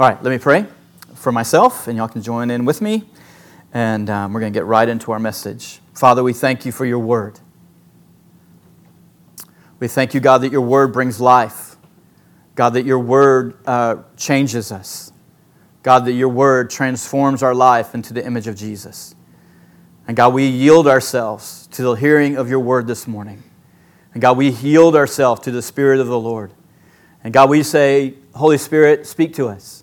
All right, let me pray for myself, and y'all can join in with me, and we're going to get right into our message. Father, we thank you for your word. We thank you, God, that your word brings life. God, that your word changes us. God, that your word transforms our life into the image of Jesus. And God, we yield ourselves to the hearing of your word this morning. And God, we yield ourselves to the Spirit of the Lord. And God, we say, Holy Spirit, speak to us.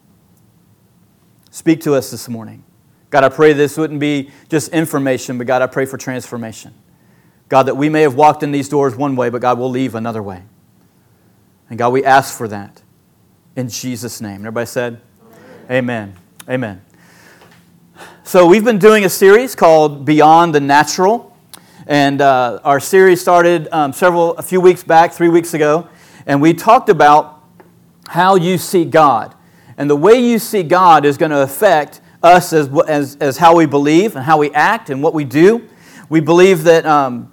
Speak to us this morning. God, I pray this wouldn't be just information, but God, I pray for transformation. God, that we may have walked in these doors one way, but God, we'll leave another way. And God, we ask for that in Jesus' name. Everybody said? Amen. Amen. So we've been doing a series called Beyond the Natural. And our series started a few weeks back, 3 weeks ago. And we talked about how you see God. And the way you see God is going to affect us as how we believe and how we act and what we do. We believe that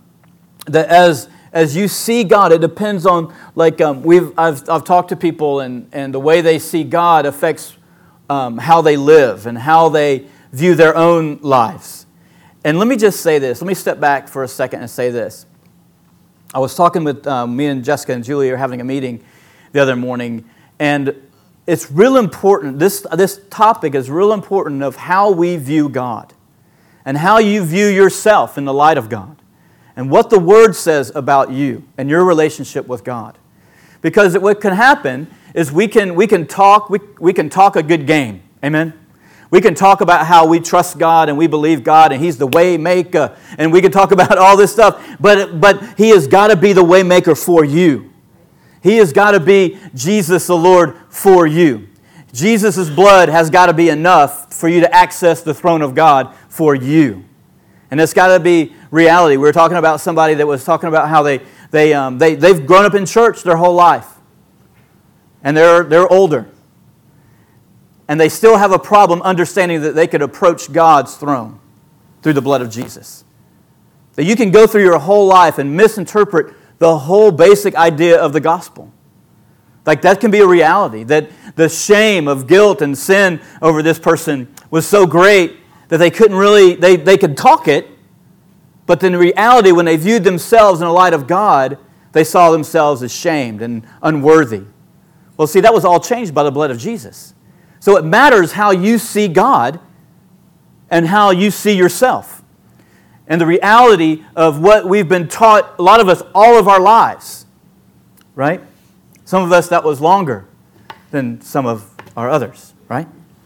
as you see God, it depends on I've talked to people and the way they see God affects how they live and how they view their own lives. And let me just say this. Let me step back for a second and say this. I was talking with me and Jessica and Julie were having a meeting the other morning, and it's real important. This topic is real important of how we view God and how you view yourself in the light of God and what the Word says about you and your relationship with God. Because what can happen is we can talk a good game. Amen. We can talk about how we trust God and we believe God and He's the way maker, and we can talk about all this stuff, but He has got to be the way maker for you. He has got to be Jesus the Lord for you. Jesus' blood has got to be enough for you to access the throne of God for you. And it's got to be reality. We were talking about somebody that was talking about how they've grown up in church their whole life. And they're older. And they still have a problem understanding that they could approach God's throne through the blood of Jesus. That you can go through your whole life and misinterpret the whole basic idea of the gospel. Like that can be a reality. That the shame of guilt and sin over this person was so great that they couldn't really, they could talk it, but in reality, when they viewed themselves in the light of God, they saw themselves as shamed and unworthy. Well, see, that was all changed by the blood of Jesus. So it matters how you see God and how you see yourself. And the reality of what we've been taught, a lot of us, all of our lives, right? Some of us, that was longer than some of our others, right?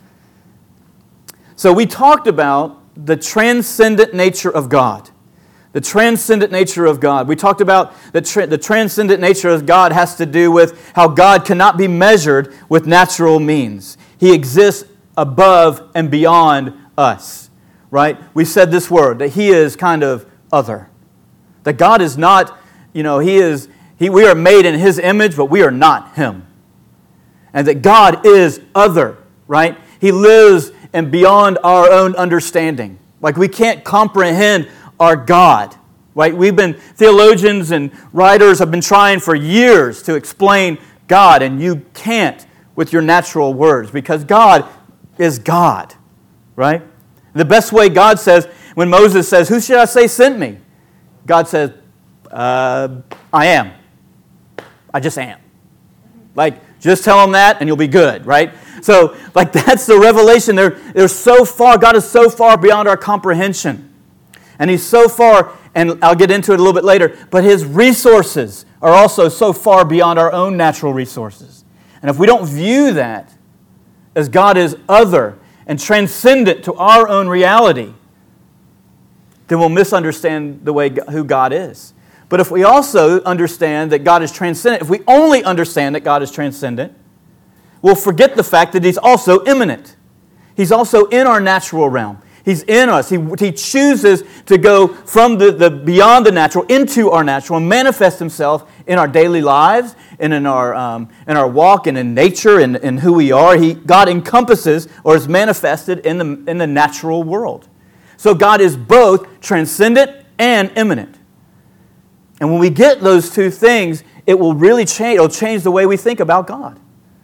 So we talked about the transcendent nature of God. The transcendent nature of God. We talked about the transcendent nature of God has to do with how God cannot be measured with natural means. He exists above and beyond us. Right? We said this word, that He is kind of other. That God is not, we are made in His image, but we are not Him. And that God is other, right? He lives and beyond our own understanding. Like we can't comprehend our God, right? Theologians and writers have been trying for years to explain God, and you can't with your natural words, because God is God, right? The best way God says, when Moses says, "Who should I say sent me?" God says, I am. I just am. Just tell them that and you'll be good, right? So, that's the revelation. They're so far, God is so far beyond our comprehension. And He's so far, and I'll get into it a little bit later, but His resources are also so far beyond our own natural resources. And if we don't view that as God is other and transcendent to our own reality, then we'll misunderstand who God is. But if we also understand that God is transcendent, if we only understand that God is transcendent, we'll forget the fact that He's also immanent. He's also in our natural realm. He's in us. He chooses to go from the beyond the natural into our natural and manifest Himself in our daily lives and in our walk and in nature and in who we are. God encompasses or is manifested in the natural world. So God is both transcendent and immanent. And when we get those two things, it will really change. It'll change the way we think about God.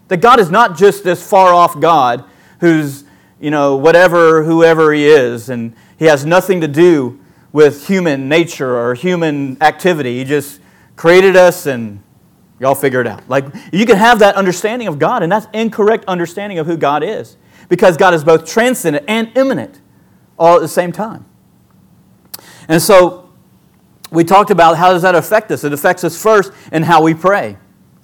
That God is not just this far-off God who's, whoever He is, and He has nothing to do with human nature or human activity. He just created us and y'all figure it out. Like, you can have that understanding of God, and that's incorrect understanding of who God is. Because God is both transcendent and immanent all at the same time. And so, we talked about how does that affect us. It affects us first in how we pray.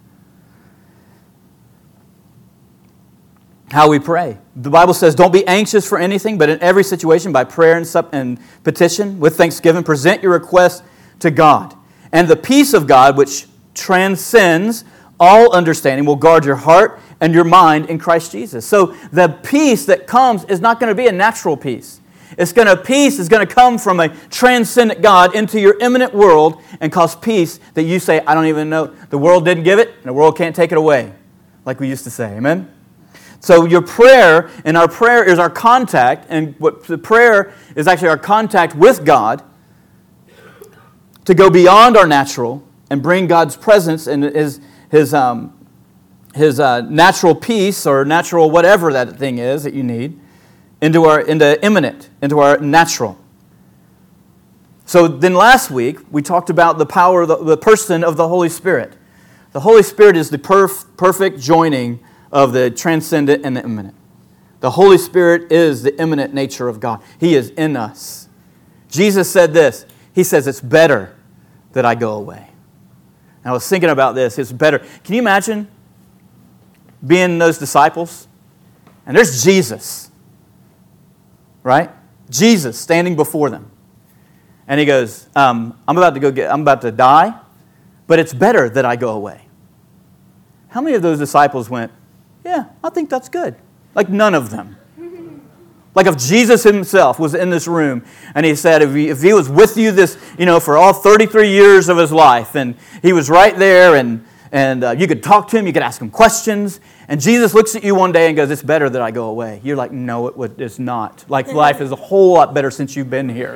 How we pray. The Bible says, don't be anxious for anything, but in every situation, by prayer and petition, with thanksgiving, present your request to God. And the peace of God, which transcends all understanding, will guard your heart and your mind in Christ Jesus. So the peace that comes is not going to be a natural peace. Peace is going to come from a transcendent God into your immanent world and cause peace that you say, I don't even know. The world didn't give it, and the world can't take it away, like we used to say. Amen? So your prayer, and our prayer is our contact, and what the prayer is actually our contact with God to go beyond our natural and bring God's presence and His natural peace or natural whatever that thing is that you need into immanent, into our natural. So then last week we talked about the power of the person of the Holy Spirit. The Holy Spirit is the perfect joining of the transcendent and the immanent. The Holy Spirit is the immanent nature of God. He is in us. Jesus said this. He says, it's better that I go away. And I was thinking about this. It's better. Can you imagine being those disciples? And there's Jesus. Right? Jesus standing before them. And He goes, I'm about to die, but it's better that I go away. How many of those disciples went, yeah, I think that's good? Like none of them. Like if Jesus Himself was in this room and He said, if he was with you for all 33 years of His life, and He was right there, and you could talk to Him, you could ask Him questions, and Jesus looks at you one day and goes, it's better that I go away. You're like, no, it's not. Like life is a whole lot better since you've been here.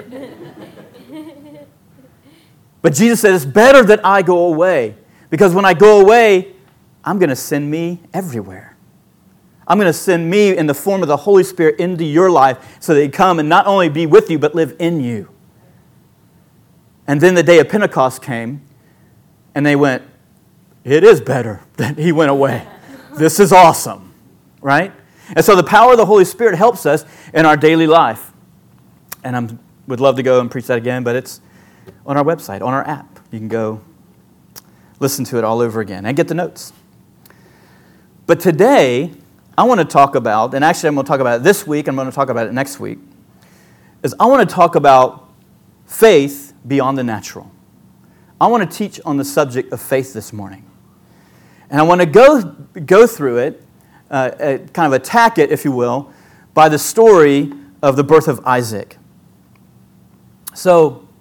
But Jesus said, it's better that I go away, because when I go away, I'm going to send me everywhere. I'm going to send me in the form of the Holy Spirit into your life so that He come and not only be with you, but live in you. And then the day of Pentecost came, and they went, it is better that He went away. This is awesome, right? And so the power of the Holy Spirit helps us in our daily life. And I would love to go and preach that again, but it's on our website, on our app. You can go listen to it all over again and get the notes. But today, I want to talk about, and actually I'm going to talk about it this week, I'm going to talk about it next week, is I want to talk about faith beyond the natural. I want to teach on the subject of faith this morning. And I want to go through it, kind of attack it, if you will, by the story of the birth of Isaac. So,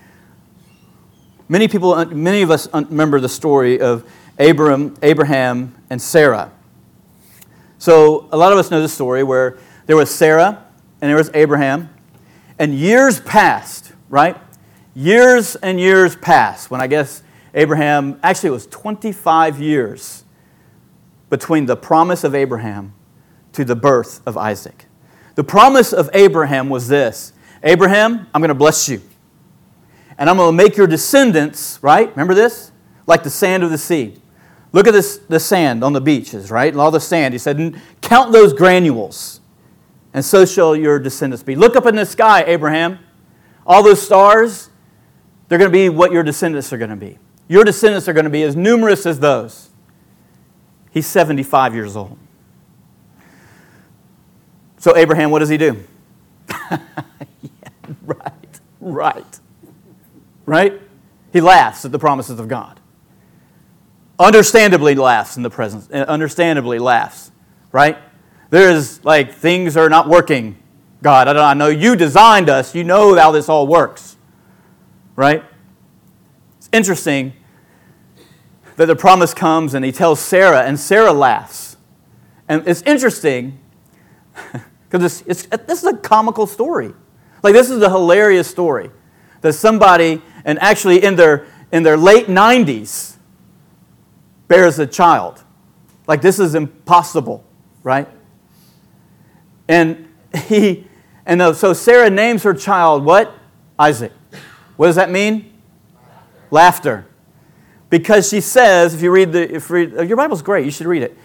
many of us remember the story of Abraham and Sarah. So a lot of us know the story where there was Sarah and there was Abraham, and years passed, right? Years and years passed when I guess Abraham, actually it was 25 years between the promise of Abraham to the birth of Isaac. The promise of Abraham was this: Abraham, I'm going to bless you. And I'm going to make your descendants, right? Remember this? Like the sand of the sea. Look at the sand on the beaches, right? And all the sand. He said, count those granules, and so shall your descendants be. Look up in the sky, Abraham. All those stars, they're going to be what your descendants are going to be. Your descendants are going to be as numerous as those. He's 75 years old. So Abraham, what does he do? Right? He laughs at the promises of God. Understandably laughs in the presence. Understandably laughs, right? There's like, things are not working. God, I know you designed us. You know how this all works, right? It's interesting that the promise comes and he tells Sarah, and Sarah laughs. And it's interesting because this is a comical story. Like, this is a hilarious story that somebody, and actually in their late 90s, bears a child. Like this is impossible, right? So Sarah names her child what? Isaac. What does that mean? Laughter. Because she says, if you read your Bible's great, you should read it.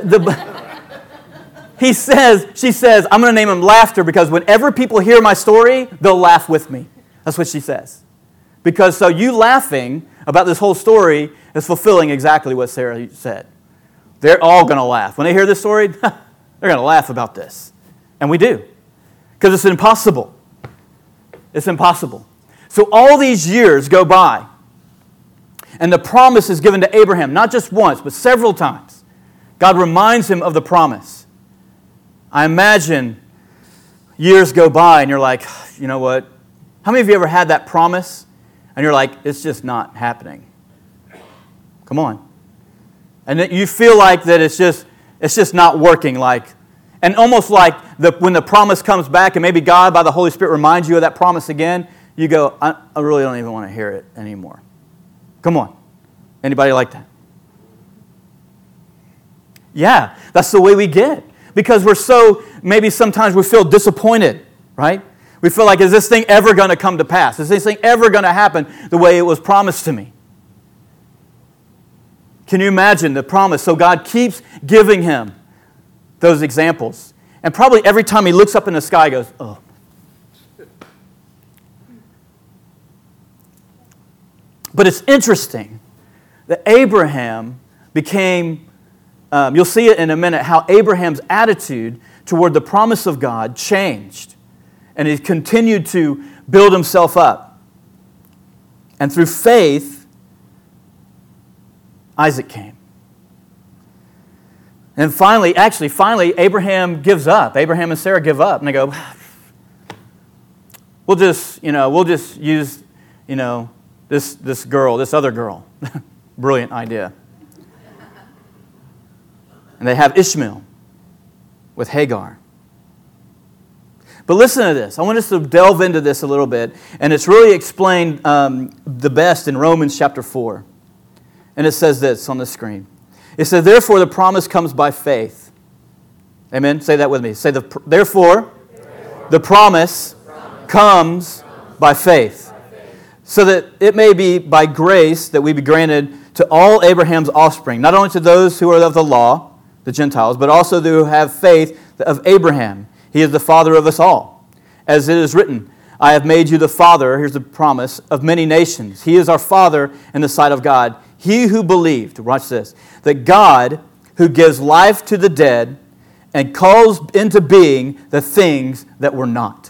She says, I'm going to name him Laughter because whenever people hear my story, they'll laugh with me. That's what she says. Because so you laughing about this whole story is fulfilling exactly what Sarah said. They're all going to laugh. When they hear this story, they're going to laugh about this. And we do. Because it's impossible. It's impossible. So all these years go by. And the promise is given to Abraham, not just once, but several times. God reminds him of the promise. I imagine years go by and you're like, you know what? How many of you ever had that promise? And you're like, it's just not happening. Come on. And that you feel like that it's just not working. And almost like when the promise comes back and maybe God by the Holy Spirit reminds you of that promise again, you go, I really don't even want to hear it anymore. Come on. Anybody like that? Yeah, that's the way we get. Because maybe sometimes we feel disappointed, right? We feel like, is this thing ever going to come to pass? Is this thing ever going to happen the way it was promised to me? Can you imagine the promise? So God keeps giving him those examples. And probably every time he looks up in the sky, he goes, oh. But it's interesting that Abraham became, you'll see it in a minute, how Abraham's attitude toward the promise of God changed. And he continued to build himself up. And through faith, Isaac came. And finally, Abraham gives up. Abraham and Sarah give up. And they go, we'll just use, this other girl. Brilliant idea. And they have Ishmael with Hagar. But listen to this. I want us to delve into this a little bit. And it's really explained the best in Romans chapter 4. And it says this on the screen. It says, therefore the promise comes by faith. Amen? Say that with me. Say, therefore the promise comes by faith. So that it may be by grace that we be granted to all Abraham's offspring, not only to those who are of the law, the Gentiles, but also those who have faith of Abraham. He is the father of us all. As it is written, I have made you the father, here's the promise, of many nations. He is our father in the sight of God. He who believed, watch this, that God who gives life to the dead and calls into being the things that were not.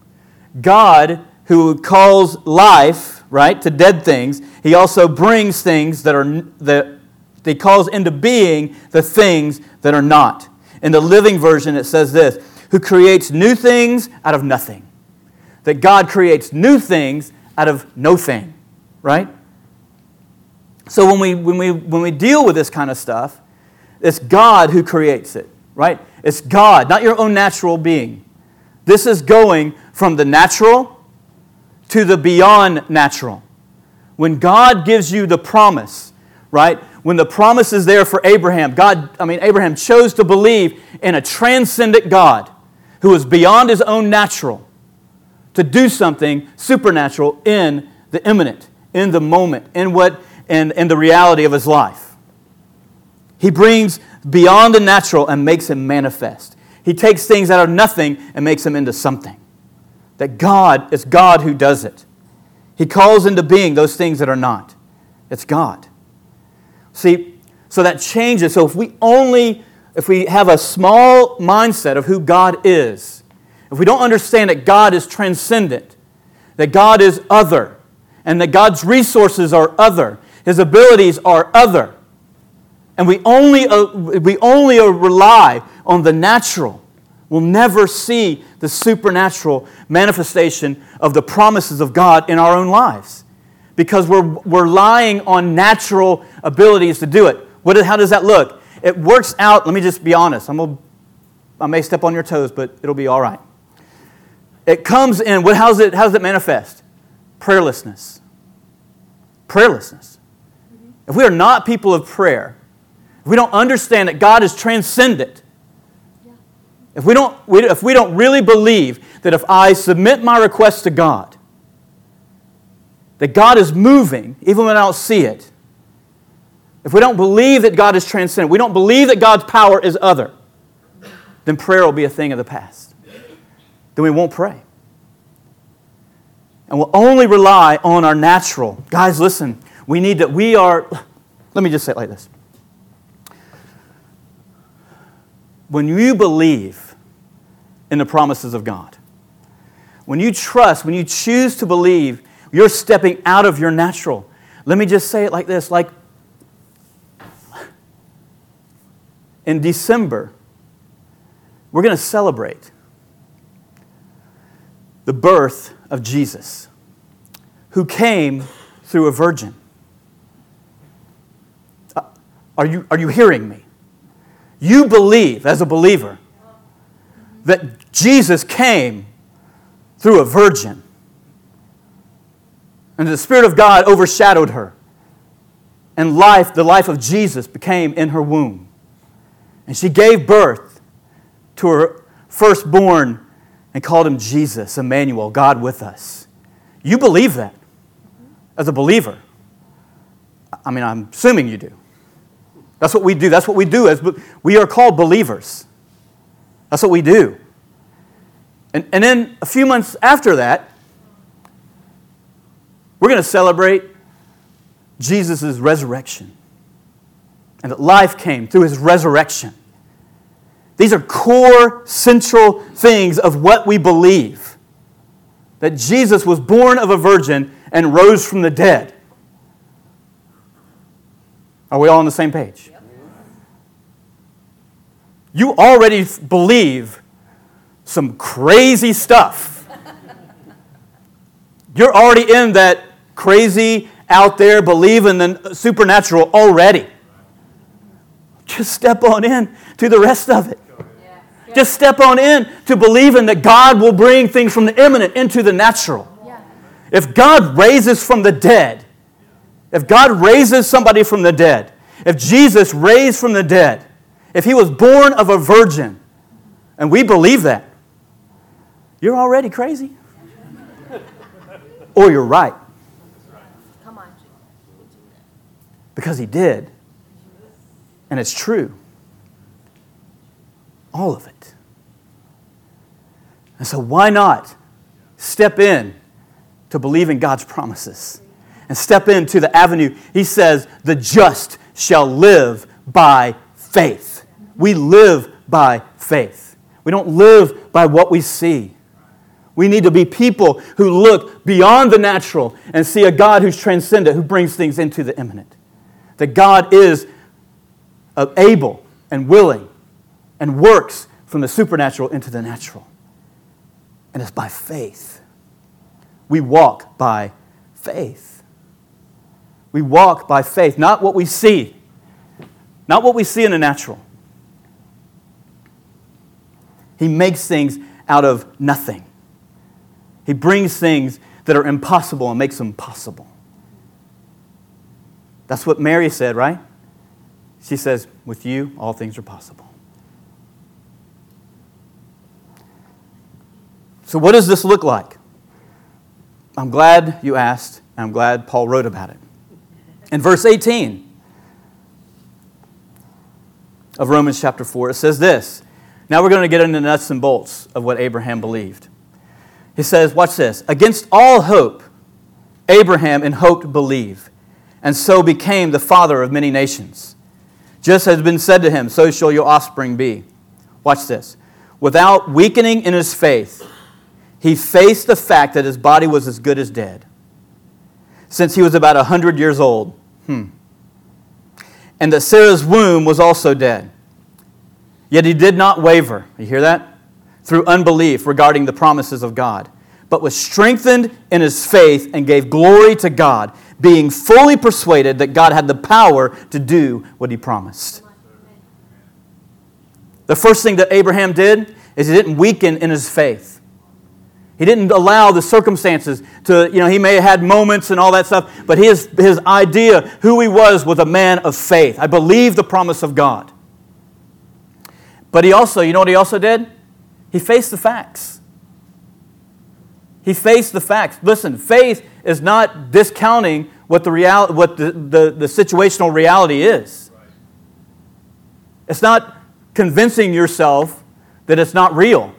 God who calls life, right, to dead things, he also brings things that he calls into being the things that are not. In the Living Version it says this, who creates new things out of nothing. That God creates new things out of no thing, right? So when we deal with this kind of stuff, it's God who creates it, right? It's God, not your own natural being. This is going from the natural to the beyond natural. When God gives you the promise, right? When the promise is there for Abraham, Abraham chose to believe in a transcendent God who is beyond his own natural to do something supernatural in the imminent, in the moment, in the reality of his life. He brings beyond the natural and makes him manifest. He takes things out of nothing and makes them into something. That God is God who does it. He calls into being those things that are not. It's God. See, so that changes. So if we have a small mindset of who God is, if we don't understand that God is transcendent, that God is other, and that God's resources are other, His abilities are other, and we only rely on the natural, we'll never see the supernatural manifestation of the promises of God in our own lives. Because we're relying on natural abilities to do it. How does that look? It works out, let me just be honest. I may step on your toes, but it'll be all right. It comes in, how does it manifest? Prayerlessness. Prayerlessness. If we are not people of prayer, if we don't understand that God is transcendent, if we don't really believe that if I submit my request to God, that God is moving even when I don't see it, if we don't believe that God is transcendent, we don't believe that God's power is other, then prayer will be a thing of the past. Then we won't pray. And we'll only rely on our natural. Guys, listen, let me just say it like this. When you believe in the promises of God, when you trust, when you choose to believe, you're stepping out of your natural. Let me just say it like this, like in December, we're going to celebrate the birth of Jesus, who came through a virgin. Are you hearing me? You believe, as a believer, that Jesus came through a virgin. And the Spirit of God overshadowed her. And the life of Jesus became in her womb. And she gave birth to her firstborn and called him Jesus, Emmanuel, God with us. You believe that as a believer. I mean, I'm assuming you do. That's what we do. That's what we do. We are called believers. That's what we do. And then a few months after that, we're going to celebrate Jesus' resurrection. And that life came through His resurrection. These are core, central things of what we believe. That Jesus was born of a virgin and rose from the dead. Are we all on the same page? Yep. You already believe some crazy stuff. You're already in that crazy, out there, believing in the supernatural already. Just step on in to the rest of it. Yeah. Just step on in to believing that God will bring things from the imminent into the natural. Yeah. If God raises from the dead, if God raises somebody from the dead, if Jesus raised from the dead, if He was born of a virgin, and we believe that, you're already crazy. Or you're right. Come on. Because He did. And it's true. All of it. And so why not step in to believe in God's promises? And step into the avenue. He says, the just shall live by faith. We live by faith. We don't live by what we see. We need to be people who look beyond the natural and see a God who's transcendent, who brings things into the imminent. That God is able and willing and works from the supernatural into the natural. And it's by faith. We walk by faith. We walk by faith, not what we see. Not what we see in the natural. He makes things out of nothing. He brings things that are impossible and makes them possible. That's what Mary said, right? She says, with you, all things are possible. So what does this look like? I'm glad you asked, and I'm glad Paul wrote about it. In verse 18 of Romans chapter 4, it says this. Now we're going to get into the nuts and bolts of what Abraham believed. He says, watch this. Against all hope, Abraham in hope believed, and so became the father of many nations. Just as has been said to him, so shall your offspring be. Watch this. Without weakening in his faith, he faced the fact that his body was as good as dead, since he was about 100 years old. And that Sarah's womb was also dead. Yet he did not waver. You hear that? Through unbelief regarding the promises of God, but was strengthened in his faith and gave glory to God, being fully persuaded that God had the power to do what He promised. The first thing that Abraham did is he didn't weaken in his faith. He didn't allow the circumstances to, he may have had moments and all that stuff, but his idea, who he was a man of faith. I believe the promise of God. But he also, you know what he also did? He faced the facts. He faced the facts. Listen, faith is not discounting what the situational reality is. It's not convincing yourself that it's not real.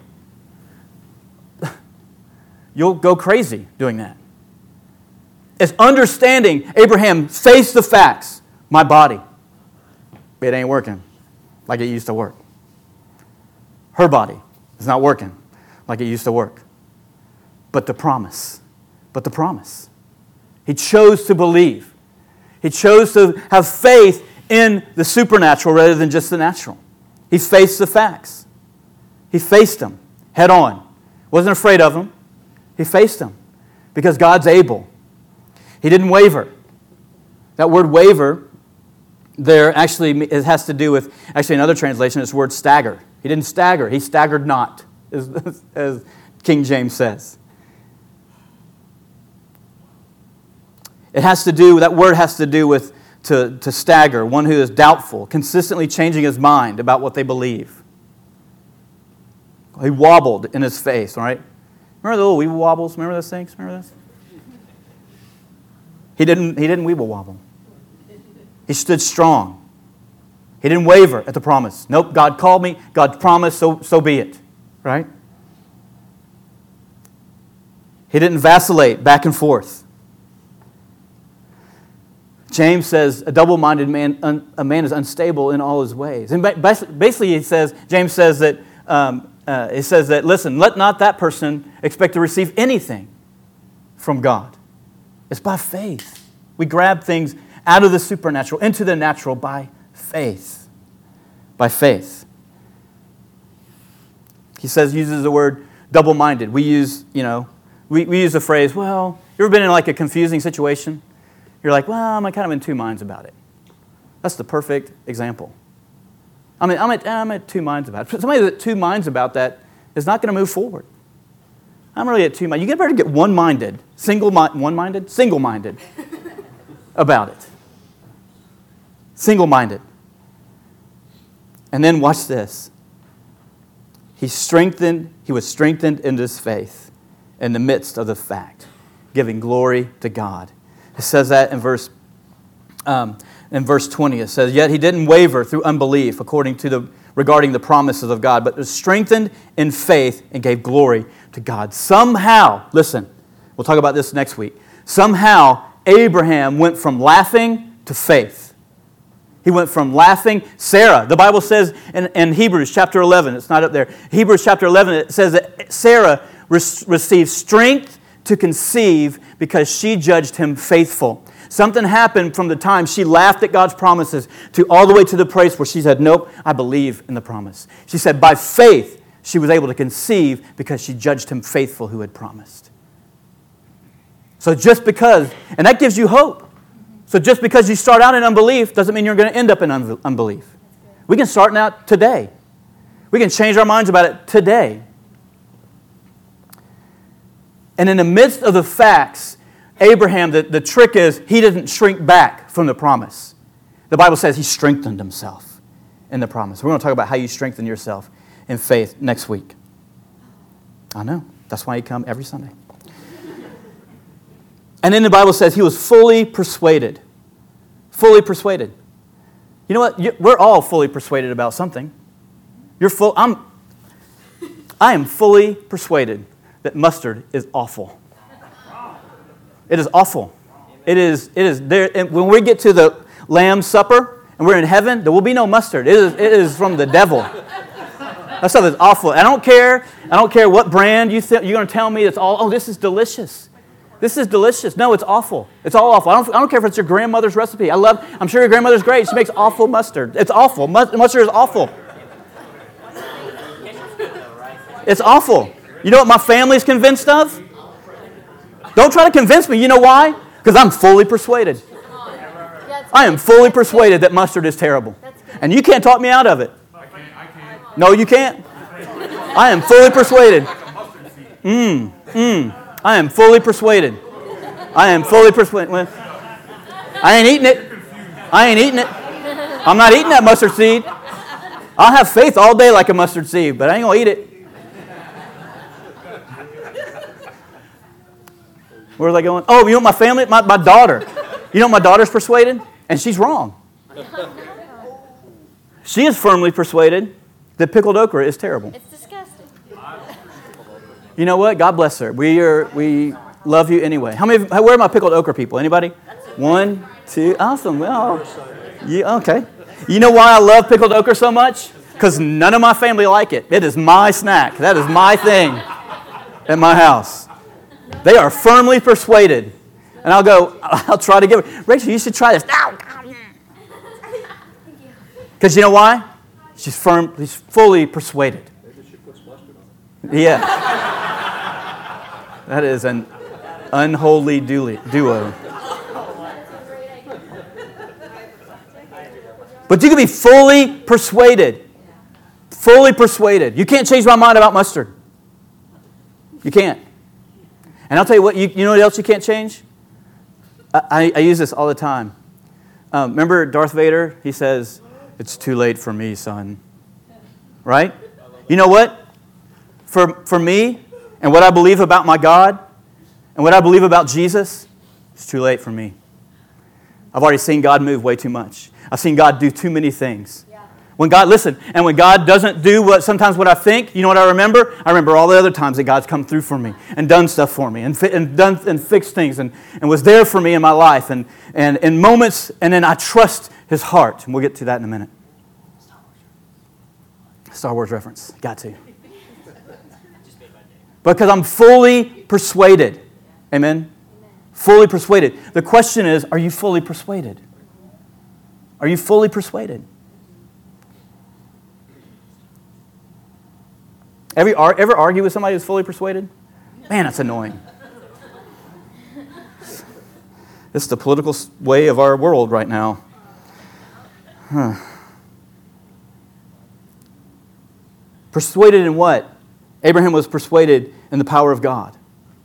You'll go crazy doing that. It's understanding Abraham faced the facts. My body, it ain't working like it used to work. Her body is not working like it used to work. But the promise. He chose to believe. He chose to have faith in the supernatural rather than just the natural. He faced the facts. He faced them head on. Wasn't afraid of them. He faced them because God's able. He didn't waver. That word waver there actually it has to do with, actually another translation, this word stagger. He didn't stagger. He staggered not, as King James says. That word has to do with to stagger, one who is doubtful, consistently changing his mind about what they believe. He wobbled in his face, all right? Remember the little weeble wobbles? Remember those things? Remember this? He didn't weeble wobble. He stood strong. He didn't waver at the promise. Nope, God called me, God promised, so be it. Right? He didn't vacillate back and forth. James says a double-minded man, a man is unstable in all his ways. And basically, James says that, listen, let not that person expect to receive anything from God. It's by faith. We grab things out of the supernatural into the natural by faith. By faith. He uses the word double-minded. We use the phrase, well, you ever been in like a confusing situation? You're like, well, I'm kind of in two minds about it. That's the perfect example. I'm at two minds about it. Somebody that's at two minds about that is not going to move forward. I'm really at two minds. You better get one-minded, single-minded about it. Single-minded. And then watch this. He was strengthened in his faith in the midst of the fact, giving glory to God. It says that in verse 20. It says, yet he didn't waver through unbelief regarding the promises of God, but was strengthened in faith and gave glory to God. Somehow, listen, we'll talk about this next week. Somehow, Abraham went from laughing to faith. He went from laughing. Sarah, the Bible says in Hebrews chapter 11, it's not up there. Hebrews chapter 11, it says that Sarah received strength to conceive because she judged him faithful. Something happened from the time she laughed at God's promises to all the way to the place where she said, nope, I believe in the promise. She said by faith she was able to conceive because she judged him faithful who had promised. So just because, and that gives you hope. So just because you start out in unbelief doesn't mean you're going to end up in unbelief. We can start out today. We can change our minds about it today. And in the midst of the facts, Abraham, the trick is he didn't shrink back from the promise. The Bible says he strengthened himself in the promise. We're going to talk about how you strengthen yourself in faith next week. I know. That's why you come every Sunday. And then the Bible says he was fully persuaded. Fully persuaded. You know what? We're all fully persuaded about something. I am fully persuaded that mustard is awful. It is awful. It is there. And when we get to the Lamb's Supper and we're in heaven, there will be no mustard. It is from the devil. That stuff is awful. I don't care what brand you're going to tell me it's all. Oh, this is delicious. This is delicious. No, it's awful. It's all awful. I don't care if it's your grandmother's recipe. I'm sure your grandmother's great. She makes awful mustard. It's awful. Mustard is awful. It's awful. You know what my family's convinced of? Don't try to convince me. You know why? Because I'm fully persuaded. I am fully persuaded that mustard is terrible. And you can't talk me out of it. No, you can't. I am fully persuaded. I am fully persuaded. I am fully persuaded. Well, I ain't eating it. I ain't eating it. I'm not eating that mustard seed. I'll have faith all day like a mustard seed, but I ain't going to eat it. Where are they going? Oh, you know my family? My daughter. You know my daughter's persuaded? And she's wrong. She is firmly persuaded that pickled okra is terrible. It's disgusting. You know what? God bless her. We love you anyway. Where are my pickled okra people? Anybody? 1, 2. Awesome. Well, okay. You know why I love pickled okra so much? Because none of my family like it. It is my snack. That is my thing at my house. They are firmly persuaded. And I'll try to give her, Rachel, you should try this. Because you know why? She's fully persuaded. Maybe she puts mustard on it. Yeah. That is an unholy duo. But you can be fully persuaded. Fully persuaded. You can't change my mind about mustard. You can't. And I'll tell you what, you know what else you can't change? I use this all the time. Remember Darth Vader? He says, "It's too late for me, son." Right? You know what? For me, and what I believe about my God, and what I believe about Jesus, it's too late for me. I've already seen God move way too much. I've seen God do too many things. When God doesn't do sometimes what I think, you know what I remember? I remember all the other times that God's come through for me and done stuff for me and fixed things and was there for me in my life and in moments, and then I trust His heart. And we'll get to that in a minute. Star Wars reference. Got to. Because I'm fully persuaded. Amen? Fully persuaded. The question is, are you fully persuaded? Are you fully persuaded? Ever argue with somebody who's fully persuaded? Man, that's annoying. This is the political way of our world right now. Persuaded in what? Abraham was persuaded in the power of God.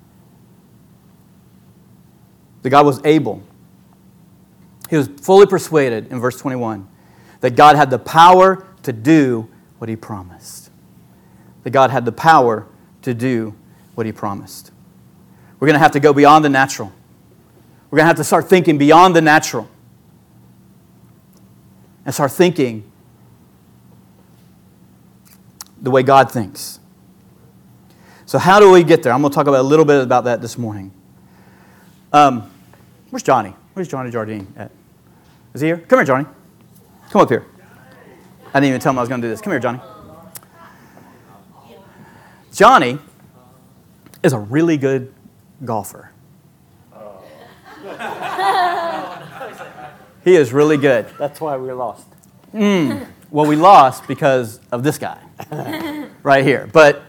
That God was able. He was fully persuaded in verse 21 that God had the power to do what He promised. That God had the power to do what He promised. We're going to have to go beyond the natural. We're going to have to start thinking beyond the natural. And start thinking the way God thinks. So how do we get there? I'm going to talk about a little bit about that this morning. Where's Johnny? Where's Johnny Jardine at? Is he here? Come here, Johnny. Come up here. I didn't even tell him I was going to do this. Come here, Johnny. Johnny is a really good golfer. He is really good. That's why we lost. Well, we lost because of this guy right here. But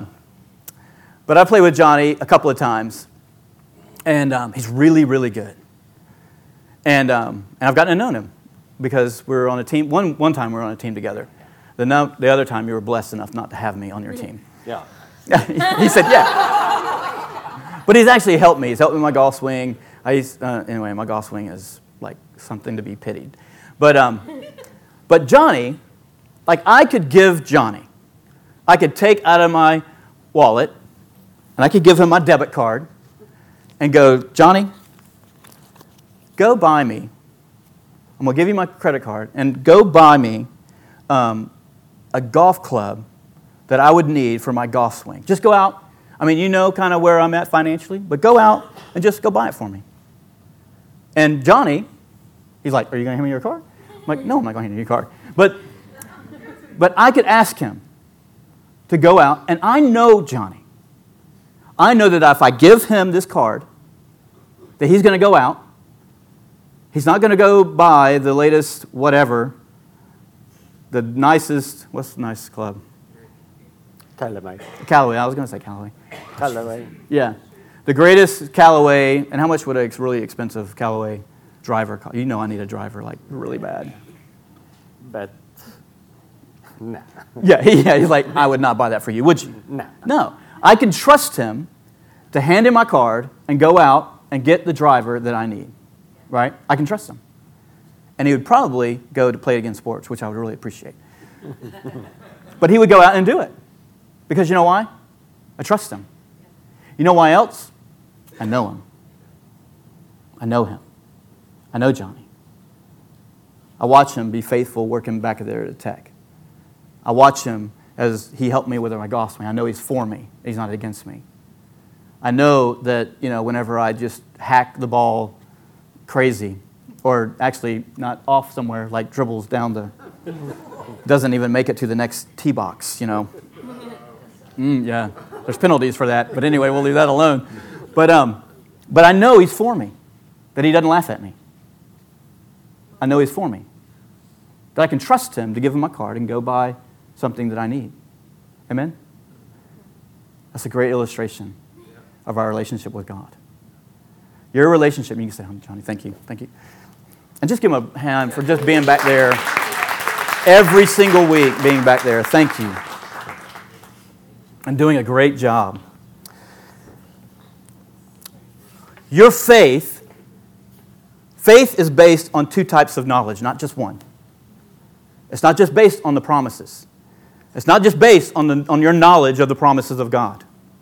I played with Johnny a couple of times, and he's really, really good. And I've gotten to know him because we were on a team. One time we were on a team together. The other time you were blessed enough not to have me on your team. Yeah. He said, yeah. But he's actually helped me. He's helped me with my golf swing. Anyway, my golf swing is like something to be pitied. But Johnny, like I could give Johnny, I could take out of my wallet and I could give him my debit card and go, Johnny, go buy me. I'm going to give you my credit card and go buy me a golf club that I would need for my golf swing. Just go out. I mean, you know kind of where I'm at financially, but go out and just go buy it for me. And Johnny, he's like, are you going to hand me your card? I'm like, no, I'm not going to hand you your card. But I could ask him to go out, and I know Johnny. I know that if I give him this card, that he's going to go out. He's not going to go buy the latest whatever, the nicest, what's the nicest club? Callaway. Callaway. I was going to say Callaway. Callaway. Yeah. The greatest Callaway, and how much would a really expensive Callaway driver cost? You know I need a driver, like, really bad. But, Yeah, he's like, I would not buy that for you, would you? no. No. I can trust him to hand him my card and go out and get the driver that I need, right? I can trust him. And he would probably go to Play It Again Sports, which I would really appreciate. But he would go out and do it. Because you know why? I trust him. You know why else? I know him. I know him. I know Johnny. I watch him be faithful working back there at Tech. I watch him as he helped me with my gospel. I know he's for me. He's not against me. I know that, whenever I just hack the ball crazy, or actually not off somewhere, like dribbles down doesn't even make it to the next tee box, Yeah, there's penalties for that. But anyway, we'll leave that alone. But I know he's for me, that he doesn't laugh at me. I know he's for me. That I can trust him to give him my card and go buy something that I need. Amen? That's a great illustration of our relationship with God. Your relationship, you can say, Johnny, thank you. And just give him a hand for just being back there every single week, being back there. Thank you. And doing a great job. Your faith is based on two types of knowledge, not just one. It's not just based on the promises. It's not just based on your knowledge of the promises of God.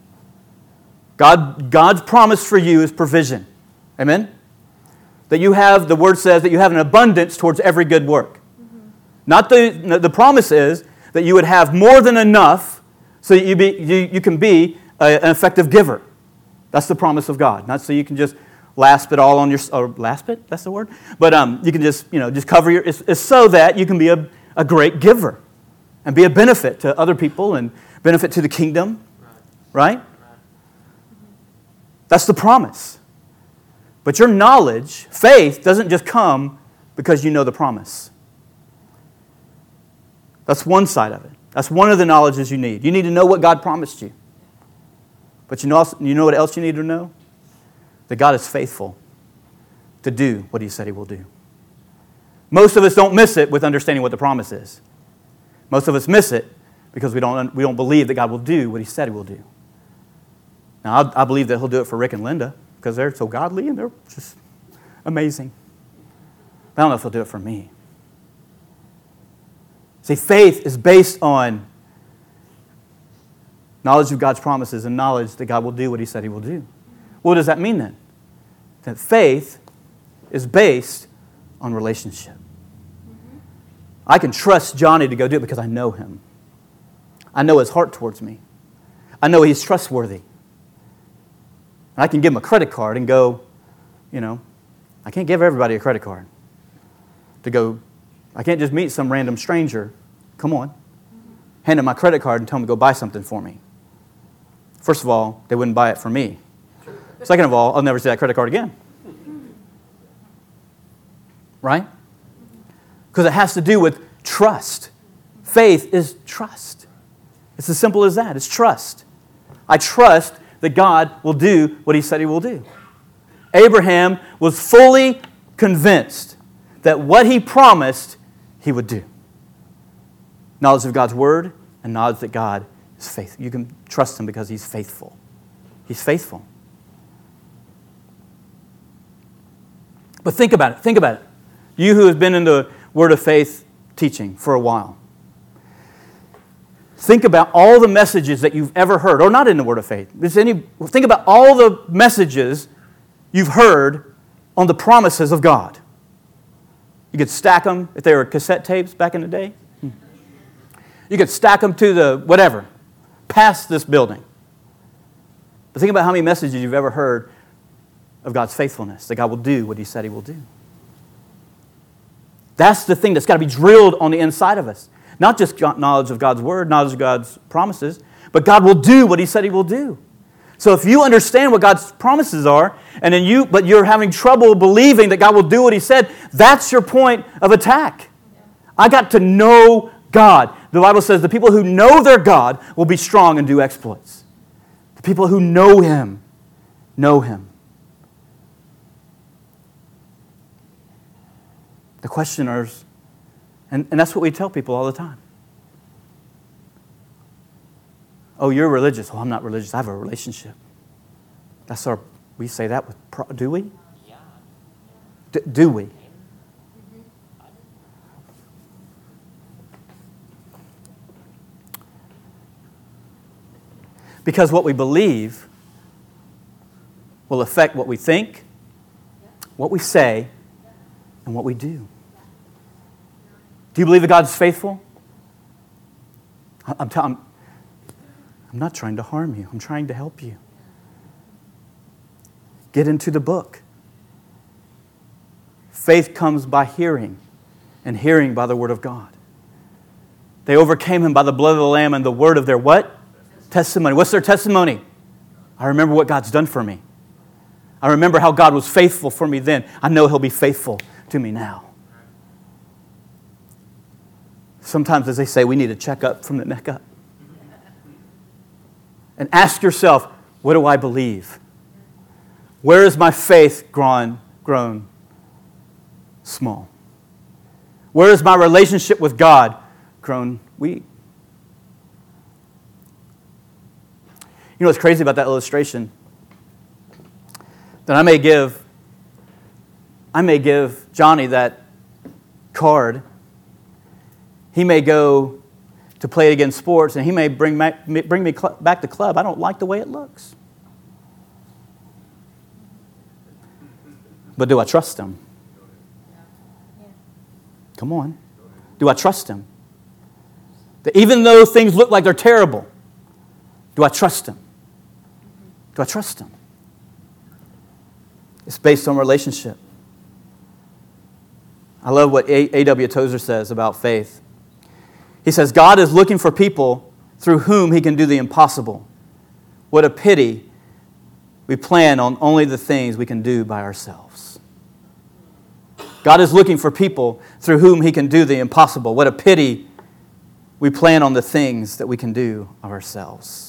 God's promise for you is provision. Amen? That you have, the Word says, that you have an abundance towards every good work. Mm-hmm. Not the promise is that you would have more than enough so that you can be an effective giver. That's the promise of God. Not so you can just lasp it all on your, or lasp it, that's the word? But you can just cover it's so that you can be a great giver and be a benefit to other people and benefit to the kingdom. Right? That's the promise. But your knowledge, faith, doesn't just come because you know the promise. That's one side of it. That's one of the knowledges you need. You need to know what God promised you. But you know what else you need to know? That God is faithful to do what He said He will do. Most of us don't miss it with understanding what the promise is. Most of us miss it because we don't believe that God will do what He said He will do. Now, I believe that He'll do it for Rick and Linda because they're so godly and they're just amazing. But I don't know if He'll do it for me. See, faith is based on knowledge of God's promises and knowledge that God will do what He said He will do. What does that mean then? That faith is based on relationship. Mm-hmm. I can trust Johnny to go do it because I know him. I know his heart towards me. I know he's trustworthy. And I can give him a credit card and go, I can't give everybody a credit card. I can't just meet some random stranger. Come on. Hand him my credit card and tell him to go buy something for me. First of all, they wouldn't buy it for me. Second of all, I'll never see that credit card again. Right? Because it has to do with trust. Faith is trust. It's as simple as that. It's trust. I trust that God will do what He said He will do. Abraham was fully convinced that what he promised, he would do. Knowledge of God's Word and knowledge that God is faithful. You can trust Him because He's faithful. He's faithful. But think about it. Think about it. You who have been in the Word of Faith teaching for a while. Think about all the messages that you've ever heard, or not in the Word of Faith. Think about all the messages you've heard on the promises of God. You could stack them if they were cassette tapes back in the day. You could stack them to the whatever, past this building. But think about how many messages you've ever heard of God's faithfulness, that God will do what He said He will do. That's the thing that's got to be drilled on the inside of us. Not just knowledge of God's Word, knowledge of God's promises, but God will do what He said He will do. So if you understand what God's promises are, but you're having trouble believing that God will do what He said, that's your point of attack. I got to know God. The Bible says the people who know their God will be strong and do exploits. The people who know Him know Him. The questioners, and that's what we tell people all the time. Oh, you're religious. Oh, I'm not religious. I have a relationship. We say that with, do we? Do we? Because what we believe will affect what we think, what we say, and what we do. Do you believe that God's faithful? I'm not trying to harm you. I'm trying to help you. Get into the book. Faith comes by hearing, and hearing by the word of God. They overcame him by the blood of the Lamb and the word of their what? Testimony. What's their testimony? I remember what God's done for me. I remember how God was faithful for me then. I know He'll be faithful to me now. Sometimes, as they say, we need to check up from the neck up. And ask yourself, what do I believe? Where is my faith grown small? Where is my relationship with God grown weak? You know what's crazy about that illustration? That I may give Johnny that card. He may go to play it against sports, and he may bring me back to club. I don't like the way it looks. But do I trust him? Come on. Do I trust him? That even though things look like they're terrible, do I trust him? Do I trust him? It's based on relationship. I love what A.W. Tozer says about faith. He says, God is looking for people through whom He can do the impossible. What a pity we plan on only the things we can do by ourselves. God is looking for people through whom He can do the impossible. What a pity we plan on the things that we can do of ourselves.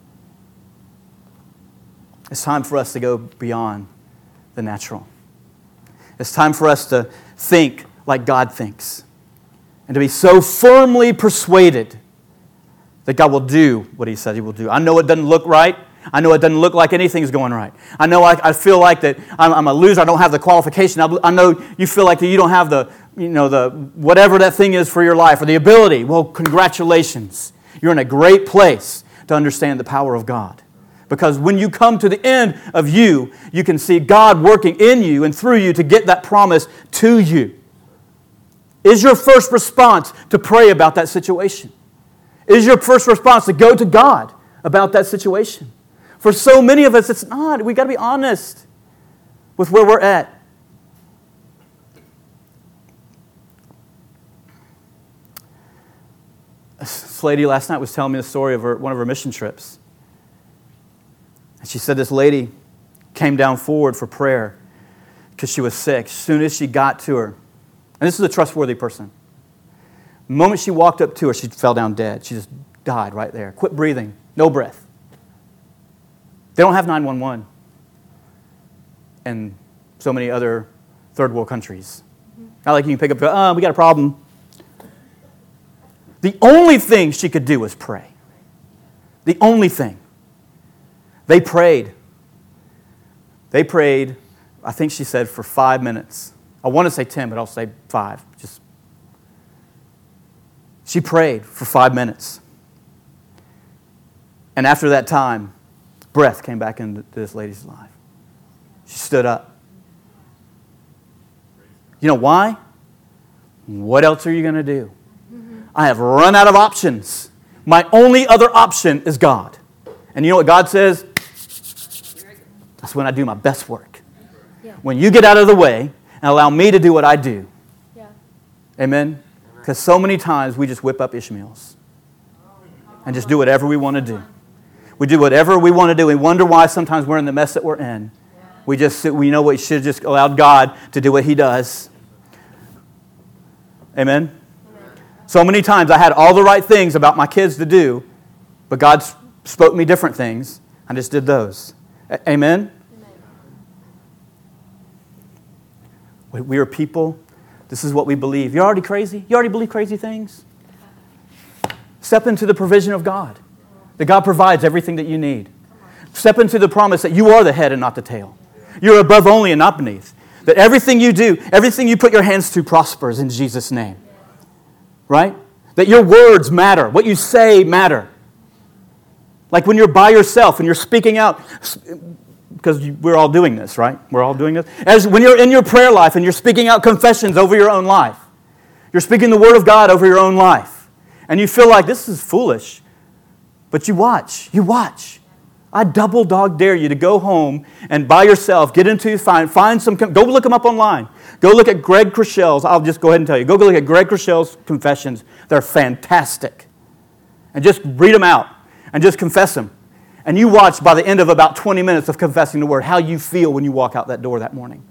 It's time for us to go beyond the natural. It's time for us to think like God thinks. And to be so firmly persuaded that God will do what He said He will do. I know it doesn't look right. I know it doesn't look like anything's going right. I know I feel like that I'm a loser. I don't have the qualification. I know you feel like that you don't have the whatever that thing is for your life or the ability. Well, congratulations. You're in a great place to understand the power of God. Because when you come to the end of you can see God working in you and through you to get that promise to you. Is your first response to pray about that situation? Is your first response to go to God about that situation? For so many of us, it's not. We've got to be honest with where we're at. This lady last night was telling me the story of one of her mission trips. And she said this lady came down forward for prayer because she was sick. As soon as she got to her, and this is a trustworthy person, the moment she walked up to her, she fell down dead. She just died right there. Quit breathing. No breath. They don't have 911 in so many other third world countries. Not like you can pick up, we got a problem. The only thing she could do was pray. The only thing. They prayed. They prayed, I think she said, for 5 minutes. I want to say 10, but I'll say 5. She prayed for 5 minutes. And after that time, breath came back into this lady's life. She stood up. You know why? What else are you going to do? I have run out of options. My only other option is God. And you know what God says? That's when I do my best work. Yeah. When you get out of the way and allow me to do what I do. Yeah. Amen? Because so many times we just whip up Ishmaels and just do whatever we want to do. We do whatever we want to do. We wonder why sometimes we're in the mess that we're in. We know what we should have just allowed God to do what He does. Amen? So many times I had all the right things about my kids to do, but God spoke me different things. I just did those. Amen? We are people. This is what we believe. You're already crazy? You already believe crazy things? Step into the provision of God. That God provides everything that you need. Step into the promise that you are the head and not the tail. You're above only and not beneath. That everything you do, everything you put your hands to prospers in Jesus' name. Right? That your words matter. What you say matter. Like when you're by yourself and you're speaking out, because we're all doing this, right? We're all doing this. As when you're in your prayer life and you're speaking out confessions over your own life. You're speaking the Word of God over your own life. And you feel like this is foolish. But you watch. You watch. I double dog dare you to go home and by yourself, get into, find some, go look them up online. Go look at Greg Crechel's, I'll just go ahead and tell you. Go look at Greg Crechel's confessions. They're fantastic. And just read them out and just confess them. And you watch by the end of about 20 minutes of confessing the Word, how you feel when you walk out that door that morning.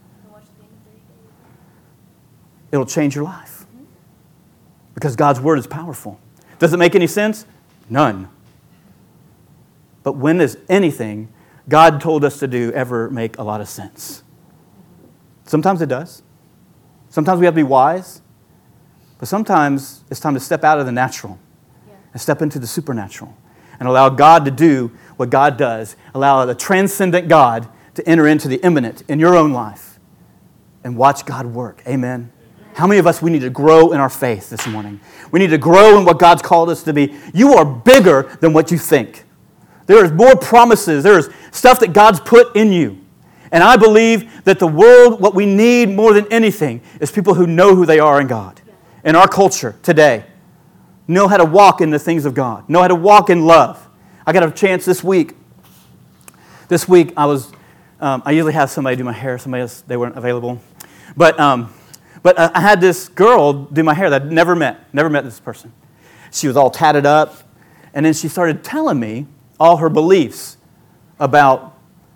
It'll change your life. Because God's Word is powerful. Does it make any sense? None. But when does anything God told us to do ever make a lot of sense? Sometimes it does. Sometimes we have to be wise. But sometimes it's time to step out of the natural and step into the supernatural and allow God to do what God does. Allow the transcendent God to enter into the immanent in your own life and watch God work. Amen. How many of us, we need to grow in our faith this morning? We need to grow in what God's called us to be. You are bigger than what you think. There is more promises. There is stuff that God's put in you. And I believe that the world, what we need more than anything, is people who know who they are in God. In our culture today, know how to walk in the things of God. Know how to walk in love. I got a chance this week. This week, I usually have somebody do my hair. Somebody else, they weren't available. But I had this girl do my hair that I'd never met this person. She was all tatted up. And then she started telling me all her beliefs about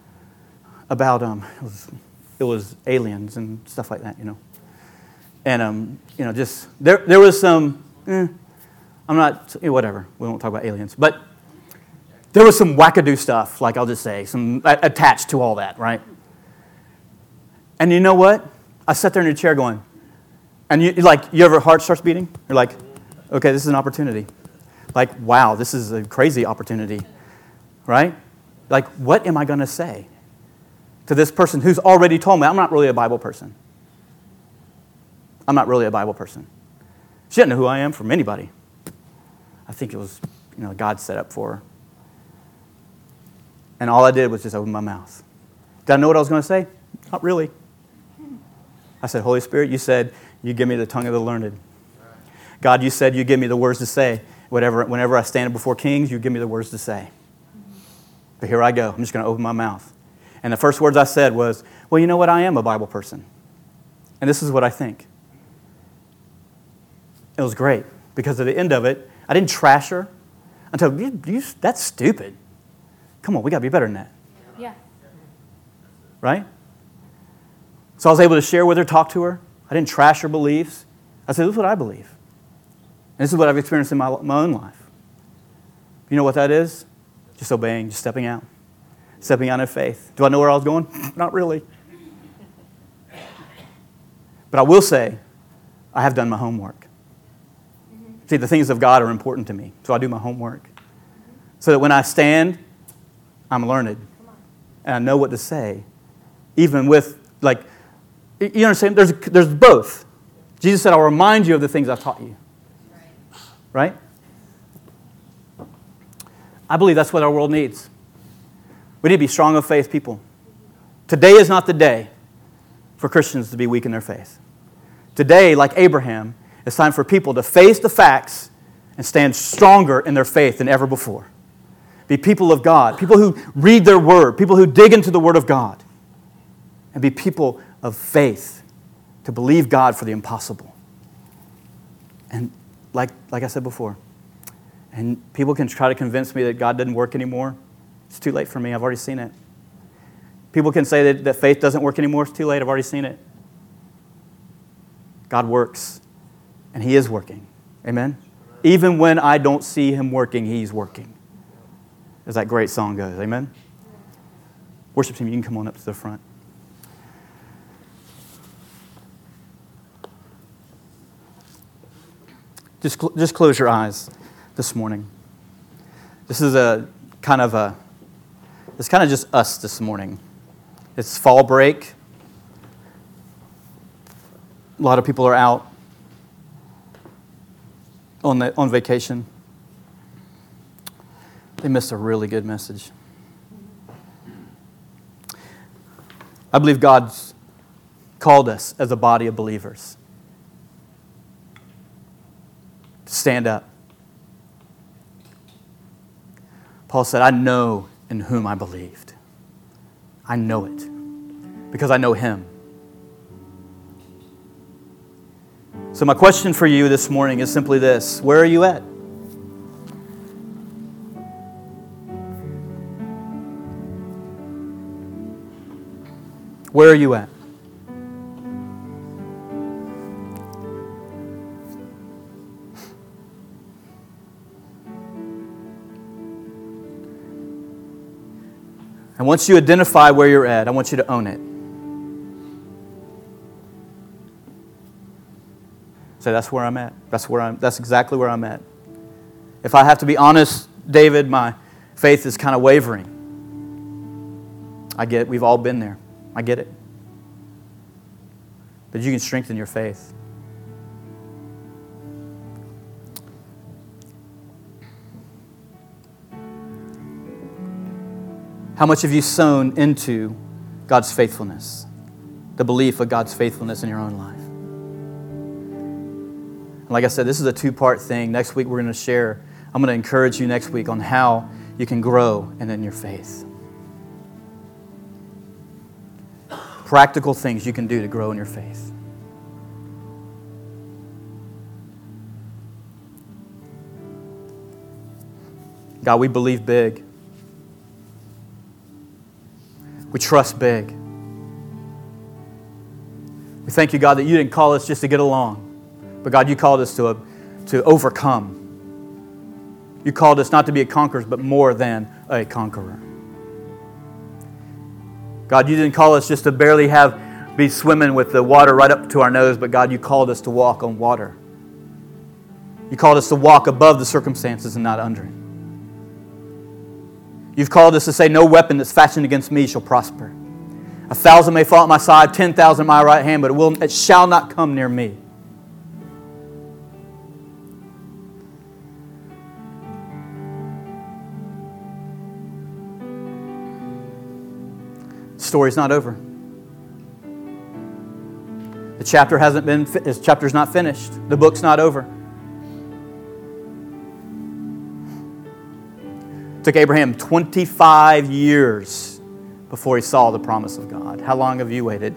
it was aliens and stuff like that, And just there was some I'm not whatever. We won't talk about aliens, but there was some wackadoo stuff, like I'll just say, some attached to all that, right? And you know what? I sat there in a chair going, and you ever heart starts beating? You're like, okay, this is an opportunity. Like, wow, this is a crazy opportunity. Right? Like, what am I going to say to this person who's already told me I'm not really a Bible person? I'm not really a Bible person. She didn't know who I am from anybody. I think it was, God set up for her. And all I did was just open my mouth. Did I know what I was going to say? Not really. I said, Holy Spirit, you said you give me the tongue of the learned. God, you said you give me the words to say. Whenever I stand before kings, you give me the words to say. But here I go. I'm just going to open my mouth. And the first words I said was, well, you know what? I am a Bible person. And this is what I think. It was great. Because at the end of it, I didn't trash her. I told her, that's stupid. Come on, we got to be better than that. Yeah. Right? So I was able to share with her, talk to her. I didn't trash her beliefs. I said, this is what I believe. And this is what I've experienced in my own life. You know what that is? Just obeying, just stepping out. Stepping out in faith. Do I know where I was going? Not really. But I will say, I have done my homework. See, the things of God are important to me, so I do my homework. So that when I stand, I'm learned. And I know what to say. Even with, you understand, there's both. Jesus said, I'll remind you of the things I've taught you. Right? I believe that's what our world needs. We need to be strong of faith people. Today is not the day for Christians to be weak in their faith. Today, like Abraham, it's time for people to face the facts and stand stronger in their faith than ever before. Be people of God, people who read their word, people who dig into the word of God, and be people of faith to believe God for the impossible. And like I said before, and people can try to convince me that God doesn't work anymore. It's too late for me. I've already seen it. People can say that faith doesn't work anymore. It's too late. I've already seen it. God works, and He is working. Amen? Even when I don't see Him working, He's working. As that great song goes. Amen? Worship team, you can come on up to the front. Just close your eyes this morning. This is a kind of It's kind of just us this morning. It's fall break. A lot of people are out on vacation. They missed a really good message. I believe God's called us as a body of believers to stand up. Paul said, I know in whom I believed. I know it because I know Him. So my question for you this morning is simply this. Where are you at? Where are you at? And once you identify where you're at, I want you to own it. Say, that's where I'm at. That's exactly where I'm at. If I have to be honest, David, my faith is kind of wavering. I get it. We've all been there. I get it. But you can strengthen your faith. How much have you sown into God's faithfulness? The belief of God's faithfulness in your own life. And like I said, this is a two-part thing. Next week we're going to share. I'm going to encourage you next week on how you can grow in your faith. Practical things you can do to grow in your faith. God, we believe big. We trust big. We thank you, God, that you didn't call us just to get along, but God, you called us to overcome. You called us not to be a conqueror, but more than a conqueror. God, you didn't call us just to barely be swimming with the water right up to our nose, but God, you called us to walk on water. You called us to walk above the circumstances and not under it. You've called us to say, no weapon that's fashioned against me shall prosper. 1,000 may fall at my side, 10,000 at my right hand, but it shall not come near me. The story's not over. The chapter's not finished. The book's not over. It took Abraham 25 years before he saw the promise of God. How long have you waited?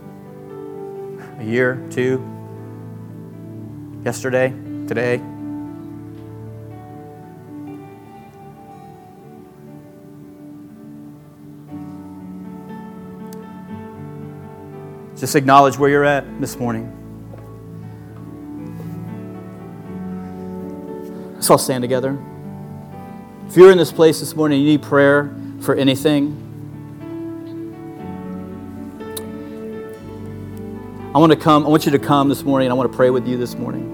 A year, 2? Yesterday? Today? Just acknowledge where you're at this morning. Let's all stand together. If you're in this place this morning, you need prayer for anything, I want you to come this morning, and I want to pray with you this morning.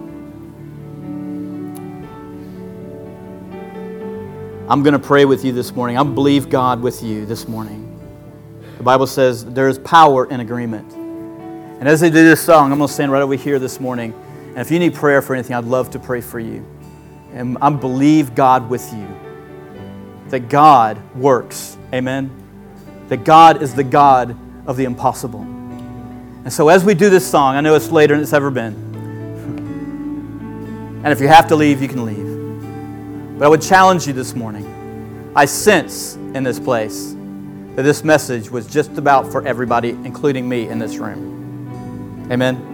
I'm going to pray with you this morning. I believe God with you this morning. The Bible says there is power in agreement. And as they do this song, I'm going to stand right over here this morning. And if you need prayer for anything, I'd love to pray for you. And I believe God with you. That God works. Amen? That God is the God of the impossible. And so as we do this song, I know it's later than it's ever been. And if you have to leave, you can leave. But I would challenge you this morning. I sense in this place that this message was just about for everybody, including me in this room. Amen?